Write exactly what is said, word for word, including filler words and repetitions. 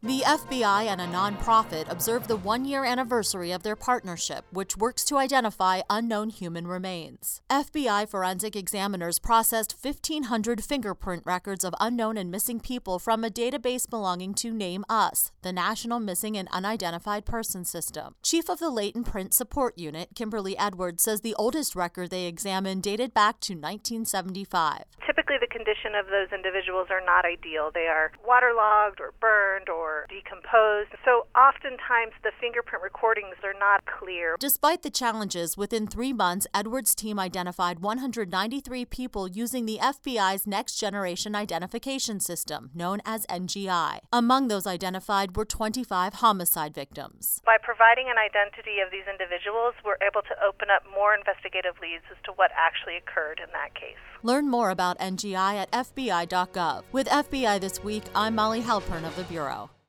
The F B I and a nonprofit observed the one-year anniversary of their partnership, which works to identify unknown human remains. F B I forensic examiners processed fifteen hundred fingerprint records of unknown and missing people from a database belonging to Name Us, the National Missing and Unidentified Person System. Chief of the Latent Print Support Unit, Kimberly Edwards, says the oldest record they examined dated back to nineteen seventy-five. Typically, the condition of those individuals are not ideal. They are waterlogged or burned or decomposed. So oftentimes the fingerprint recordings are not clear. Despite the challenges, within three months, Edwards' team identified one hundred ninety-three people using the F B I's Next Generation Identification System, known as N G I. Among those identified were twenty-five homicide victims. By providing an identity of these individuals, we're able to open up more investigative leads as to what actually occurred in that case. Learn more about N G I at F B I dot gov. With F B I This Week, I'm Molly Halpern of the Bureau.